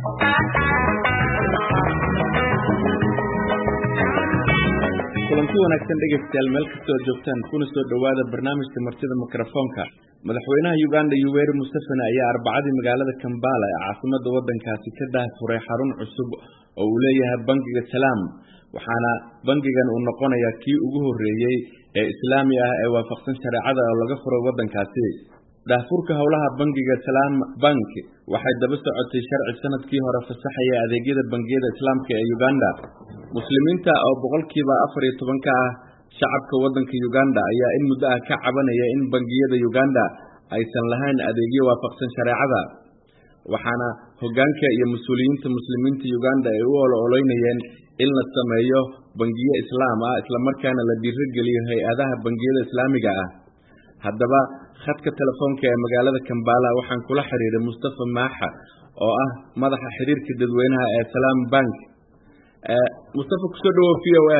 kulanti wanaagsan dhegeystayaal meel kastoo joogtaan kuna soo dhawaada barnaamijka martida mikrofoonka. madaxweynaha Uganda Yoweri Museveni ayaa Arbacadii magaalada Kampala ee caasimadda waddankaasi ka daahfuray xarun cusub oo uu leeyahay bangiga Salaam, waxaana bangigan uu noqonayaa kii ugu horeeyay ee Islaami ah ee waafaqsan shareecada oo laga furay waddankaasi. daahfurka howlaha bangiga Salaam Bank waxay daba socotay sharci sanadkii hore fasaxaya adeegyada bangiyada Islaamka ee Uganda. muslimiinta oo boqolkiiba 14 ka ah shacabka waddanka Uganda ayaa in muddo ah ka cabanaya in bangiyada Uganda aysan lahayn adeegyo waafaqsan shareecada, waxaana hoggaanka iyo mas'uuliyiinta muslimiinta Uganda ay u ololeynayeen in la sameeyo bangiyo Islaam ah isla markaana la dhiirigeliyo hay'adaha bangiyada Islaamiga ah. haddaba khadka telefoonka ee magaalada Kampala waxaan kula xiriiray Mustafa Maaxa oo ah madaxa xiriirka dadweynaha ee Salaam Bank. Mustafa, ku soo dhawow VOA.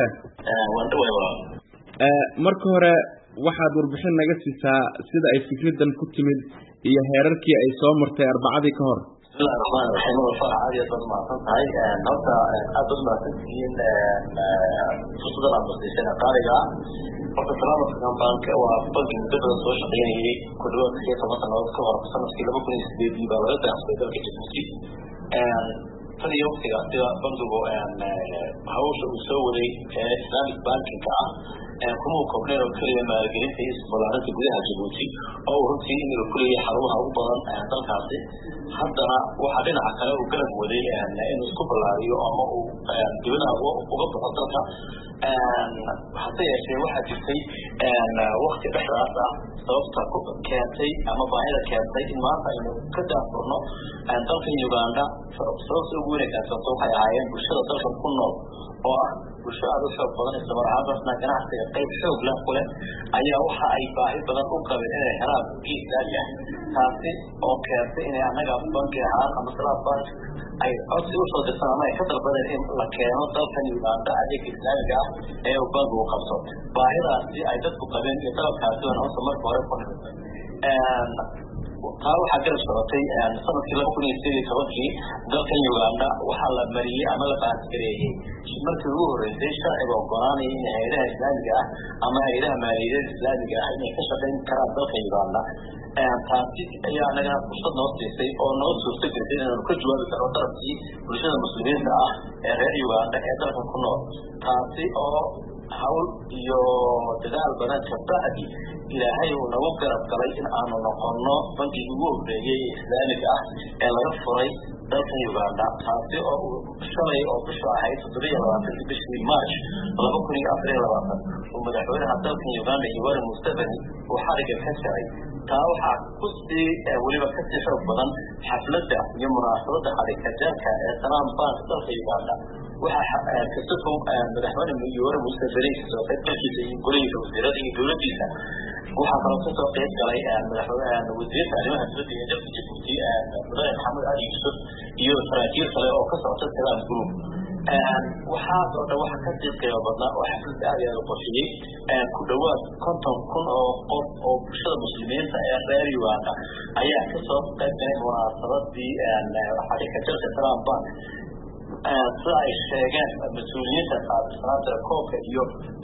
marka hore waxaad warbixin naga siisaa sida ay fikraddan ku timid iyo heerarkii ay soo martay Arbacadii ka hor. bank waa bangi muddo badan soo shaqeynayay ku dhawaad 10 sanadood ka hor sanadkii 2008 baa laga daahfuray dalka Djibouti. tan iyo waqtigaas bangigu hawsha uu soo waday Islamic banking kuma koobneen oo kaliya maalgelinta iyo isballaarinta gudaha Djibouti oo runtii inuu ku leeyahay xarumaha ugu badan dalkaasi. haddana waxaa dhinaca kale uu garab waday inuu isku ballaariyo ama uu dibadda uga baxo dalka. hase yeeshee waxaa jirtay waqti dhexdaas sababta keentay ama baahida keentay in maanta aynu ka daafurno dalka Uganda. sababta ugu wanaagsan waxay ahaayeen bulshada dalka ku nool oo ah bulsho aad u xoog badan isla markaasna ganacsiga qayb xoog leh ku leh ayaa waxa ay baahi badan u qabeen inay helaan giisaaya, taasi oo keentay inay annaga banki ahaan ama Salaam Bank ay codsi u soo dirtaan ama ay ka dalbadeen in la keeno dalkan Uganda adeeg Islaamiga ah ee uu bankigu qabso. baahidaasi ay dadku qabeen iyo dalabkaasi oo marka hore ku dhintay taa waxaa garab socotay sanadkii 2018 dalkan Uganda waxaa la mariyay ama la baasgareeyay markii ugu horeysay sharciga oggolaanaya in hay'adaha Islaamiga ah ama hay'adaha maaliyadeed Islaamiga ah inay ka shaqeyn karaan dalka Uganda. taasi ayaa anaga fursad noo siisay oo noo suurtagelisay inaan ka jawaabi karno darabkii bulshada muslimiinta ah ee reer Uganda ee dalka ku nool. taasi oo hawl iyo dadaal badan ka bacdi ilaahay uu nagu garab galay in aanu noqono bankigii ugu horeeyay Islaamiga ah ee laga furay dalka Uganda. taasi oo shalay oo bisha ahayd 27 bishii March 2024 madaxweynaha dalka Uganda Yoweri Museveni uu xariga ka jaray. taa waxaa ku sii weliba ka sii xoog badan xafladda iyo munaasabadda xariga jarka ee Salaam Bank dalka Uganda. waxaa kasoo madaxweynaha Yoweri Museveni soo qaybkiisa iyo golihiisa wasiirada iyo dowladdiisa waxaa kaloo kasoo qayb galay madaxweynaha wasiirka arrimaha dibadda ee dalka Djibouti madaxweyne Maxamed Ali Yusuf iyo saraakiil kale oo ka socda Salaam Group. waxaas oo dhan waxa ka sii qiimo badnaa oo xafladda aad u qorsheeyay ku dhawaad 50,000 oo qof oo bulshada muslimiinta ee reer Uganda ayaa kasoo qayb galay munaasabadii xariga jarka Salaam Bank. sida ay sheegeen mas'uuliyiinta qaabsanaanta koobka iyo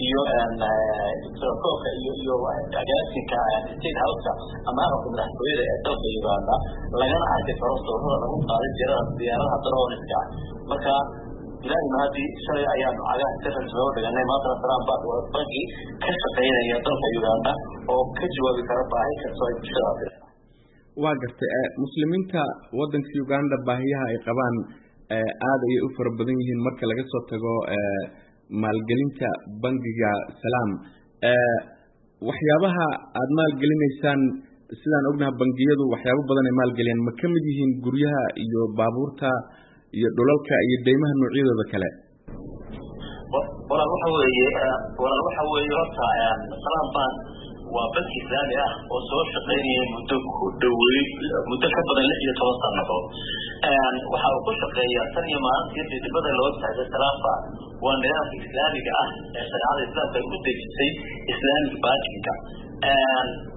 agaasinka State House ama madaxtooyada ee dalka Uganda lagana arki karo sawirada lagu qaaday diyaaradaha drone-ka. marka ilaahay mahadi shalay ayaanu cagaha ka rajoo dhiganay maanta Salaam Bank waa banki ka shaqeynaya dalka Uganda oo ka jawaabi kara baahi kasta oo bulshada. waa gartay muslimiinta waddanka Uganda baahiyaha ay qabaan aad ay u fara badan yihiin marka laga soo tago maalgelinta bangiga Salaam. waxyaabaha aad maalgelinaysaan sidaan ognahay bangiyadu waxyaabo badan ay maalgeliyaan ma ka mid yihiin guryaha iyo baabuurta iyo dhulalka iyo deymaha noocyadooda kale? walaal waxa weeye horta Salaam Bank waa banki Islaami ah oo soo shaqeynaya muddo ka badan 16 sanadood. waxa uu ku shaqeeyaa tan iyo maalintii dibadda loo taagay Salaam Bank waa nidaamka Islaamiga ah ee shareecada Islaamka u dejisay Islamic banking.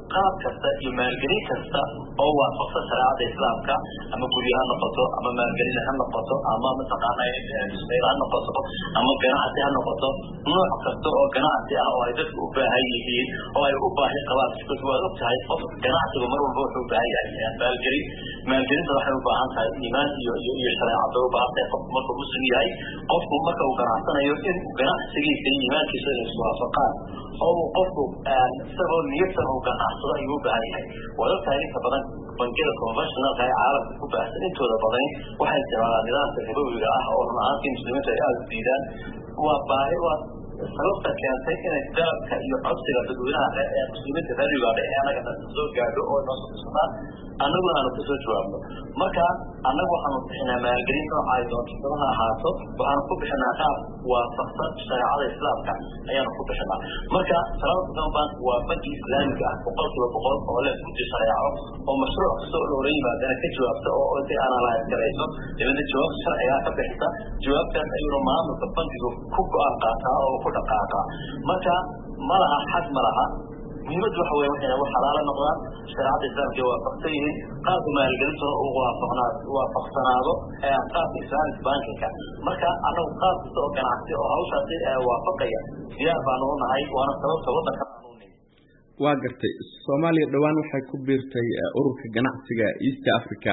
qaab kasta iyo maalgelin kasta oo waafaqsan shariicada islaamka ama guryo ha noqoto ama maalgelin ha noqoto ama mataqaanaa dhismayl ha noqoto ama ganacsi ha noqoto nooc kasta oo ganacsi ah oo ay dadku u baahan yihiin oo ay u baahi qabaan isku waad ogtahay qof ganacsiga mar walba wuxuu u baahan yahay maalgelinta waxay u baahan tahay iimaan iyo shareecada u baahan tahay qofku markuu muslim yahay qofku marka uu ganacsanayo in ganacsigiisa iyo iimaankiisa inay isku waafaqaan oo qofku isagoo niyadsan uu ganacsado ayuu u baahan yahay waad ogtahay inta badan bangiyada conventionalka ee caalamka ku baahsan intooda badan waxay isticmaalaan nidaamka ribowiga ah oo run ahaantii muslimiinta ay aada u diidaan waa baahi waa sababta keentay inay dalabka iyo codsiga dadweynaha ee muslimiinta reer Uganda ee anaga soo gaadho oo noo soo tusnaa annaguna aanu kasoo jawaabno marka annagu waxaanu bixinaa maalgelin nooca ay doonto ha ahaato waxaanu ku bixinaa qaab waafaqsan shareecada islaamka ayaanu ku bixinaa marka salaada bank waa banki islaamiga ah 100% oo leh guddi shareeco oo mashruuc kasta oo loola yimaadana ka jawaabta oo intii analyze garayso dibadda jawaab sharciga ka bixisa jawaabtaas ayuu maamulka bankigu ku go'aan qaataa oo ku dhaqaaqaa marka malaha xad malaha muhiimadu waxa weeye waxay wax xalaal noqdaan shariicada islaamka waafaqsan yihiin qaabka maalgelinta uu waafaqsanaado qaabka islaamic bankiga marka anagu qaab kasta oo ganacsi oo hawshaasi waafaqaya diyaar baanu u nahay waana sababta waddanka waa gartay Soomaaliya dhawaan waxay ku biirtay ururka ganacsiga East Africa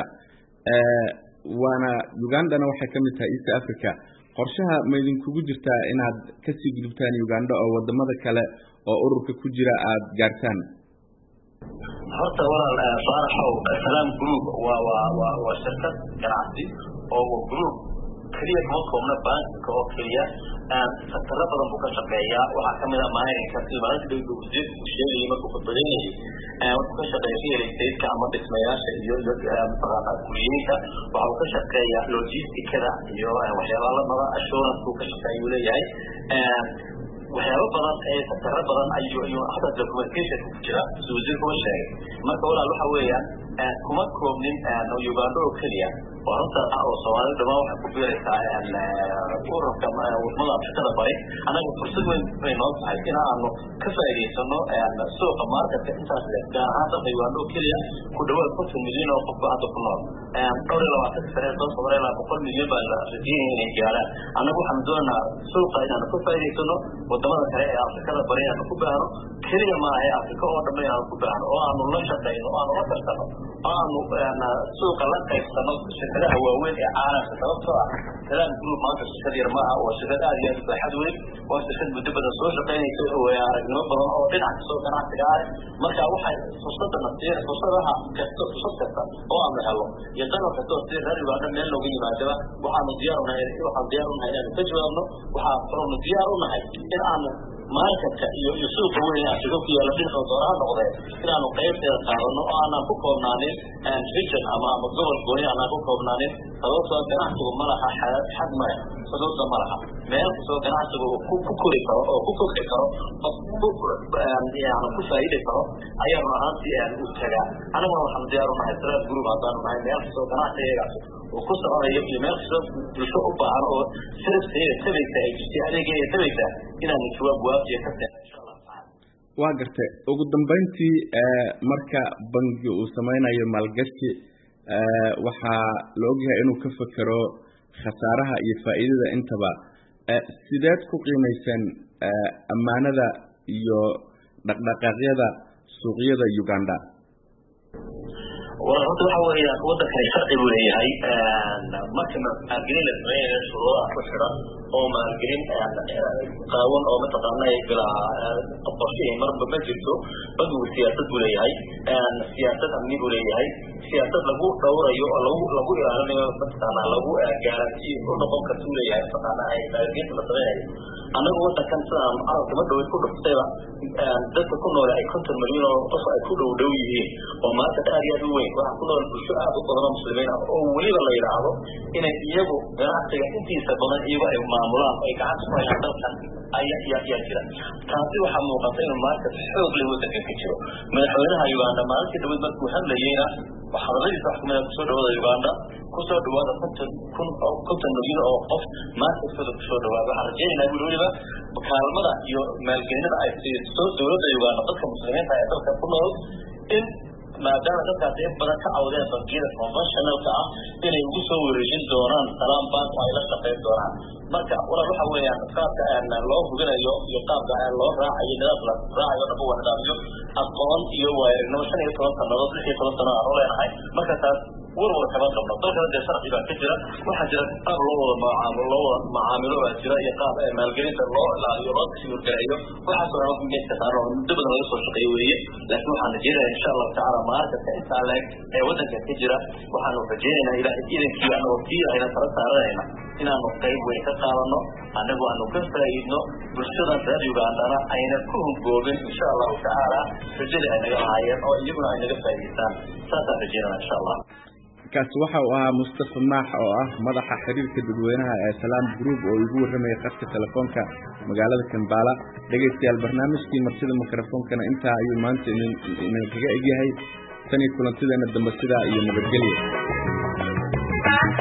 waana Ugandana waxay ka mid tahay East Africa qorshaha ma idinkugu jirtaa inaad ka sii gudubtaan Uganda oo wadamada kale oo ururka ku jira aad gaartaan horta walaal faaraxow Salaam Group waa shirkad ganacsi oo group kaliya ma koobna bank oo kaliya sakara badan buu ka shaqeeyaa waxaa ka mid ah maalinka tilmaanta dowladda uu sheegay markuu khudbadeeyay wuxuu ka shaqeeyaa real estate ama dhismayaasha iyo maqaamada guriyada waxa uu ka shaqeeyaa logisticada iyo waxyaalaha lamada assurance uu ka shaqeeyo leeyahay waxyaabo badan ee sakara badan ayuu hadda documentation ku jira suuqyada ku sheegay marka walaal waxa weeyaan kuma koobnin Uganda oo kaliya horta oo Soomaaliya dhammaan waxay ku biiraysaa ururka wadamada Afrikada bari anaga fursad weyn bay noo tahay in aanu ka faa'iideysano suuqa marketka intaas gaar ahaan Uganda oo kaliya ku dhawaad 50 milyan oo qof hadda ku nool dhowr iyo 20 sano soo Soomaaliya 100 milyan baa la rajaynayaa inay gaaraan anagu waxaan doonaynaa suuqa inaan ka faa'iideysano wadamada kale ee Afrikada bari aan ku baahno kaliya ma aha Afrika oo dhan aan ku baahno oo aanu la shaqeyno oo aanu la tartano aanu suuqa la qaybsano shirkadaha waaweyn ee caalamka sababtoo ah Salaam Group maanta shirkad yar maaha oo shirkad aad iyo aad u baaxad weyn oo shirkad muddo badan soo shaqeynaysa oo aragnimo badan oo dhinaca soo ganacsiga ah marka waxay fursadaha kasta oo aan helo iyo dalal kasta oo reer Uganda meel looga yimaado waxaanu diyaar u nahay inaan ka jawaabno waxaanu diyaar u nahay in aanu marketka iyo suuqa weyn ee Afrika ku yaala dhinaca dooraha noqday inaanu qaybteeda qaadano oo aan ku koobnaanin region ama gobol gooni aan ku koobnaanin sababtoo ganacsigu ma laha xad ma sababtoo ma laha meel kastoo ganacsigu ku kori karo oo ku kobci karo ku faa'iido karo ayaa maahantii u tagaa anagu waxaan diyaar u nahay Salaam Group haddaan nahay meel kastoo ganacsiga oo ku soconayo iyo meel kastoo bulsho u baahan oo sababta ay jirtay adeegaya sababta inaan jawaab waafiya ka tahay waa gartay ugu dambeyntii marka bangiga uu sameynayo maalgashi waxaa la ogyahay inuu ka fakaro khasaaraha iyo faa'iidada intaba sideed ku qiimaysan ammaanada iyo dhaqdhaqaaqyada suuqyada Uganda horta waxa weeyaan waddankan sharci buu leeyahay marka maalgelin la sameeyo shuruudaha ku xiran oo maalgelin qaawan oo mataqaanaa bilaa qorsheyn marba ma jirto bangigu siyaasad buu leeyahay siyaasad amni buu leeyahay siyaasad lagu dhowrayo oo lagu ilaalinayo mataqaanaa lagu garanti u noqon karta uu leeyahay mataqaanaa ay maalgelinta la sameeyo anagu waddankan sidaan carabka ma dhaweyd ku dhuftayba dadka ku nool ay 50 milyan oo qof ay ku dhow yihiin oo maanta aad iyo aad u weyn waxaa ku nool bulsho aad u badan oo muslimiin ah oo weliba la yiraahdo inay iyagu ganacsiga intiisa badan iyagu ay maamulaan ay gacanta ku hayaan dalkan ayaa jira. taasi waxaa muuqata inuu market xoog leh wadanka ka jiro. madaxweynaha Uganda maalintii dhaweyd markuu hadlayeyna hadaladiisa wax kamid kusoo dhawaada Uganda kusoo dhawaada 50 milyan oo qof marketkooda kusoo dhawaada. waxaan rajaynaynaa weliba kaalmada iyo maalgelinada ay siiso dowladda Uganda dadka muslimiinta ee dalka ku nool in maadaama dadkaas in badan ka cawdeen bangiyada conventionalka inay ugu soo wareejin doonaan Salaam Bank oo ay la shaqeyn doonaan. marka waxa weeyaan qaabka loo hubinayo iyo qaabka loo raacayo nidaam la raacayo dhabo wadaayo aqoon iyo waayagnimo 15 sanadood 16 sano aan leenahay. marka taas warwar kaba qabno dalka de sharci baa ka jira, waxaa jira qaab loo wada macaamilo baa jira iyo qaab maalgelinta loo ilaaliyo loo tasiirgareeyo. waxaas oo dhan meesha saaran muddo badan laga soo shaqeeyo weeye. laakiin waxaan rajaynayaa insha Allah taala markasta inta leeg ee wadanka ka jira waxaan rajaynaynaa ilaahay idinkii aan waqtiga ayna fara saarayna inaanu qayb weyn ka qaadano anagu aanu ka faa'iidno bulshada reer Uganda ayna ku hungoobin insha Allah taala rajada ay naga hayeen oo iyaguna ay naga faa'iideystaan. saasa rajaynaa insha Allah. kaas waxa uu ahaa Mustafa Maax oo ah madaxa xiriirka dadweynaha ee Salaam Group oo igu warramay qadka telefoonka magaalada Kampala. dhageystayaal barnaamijkii martida mikrofoonkana intaa ayuu maanta kaga egyahay. tani kulantideena dambe sidaa iyo nabadgelyo.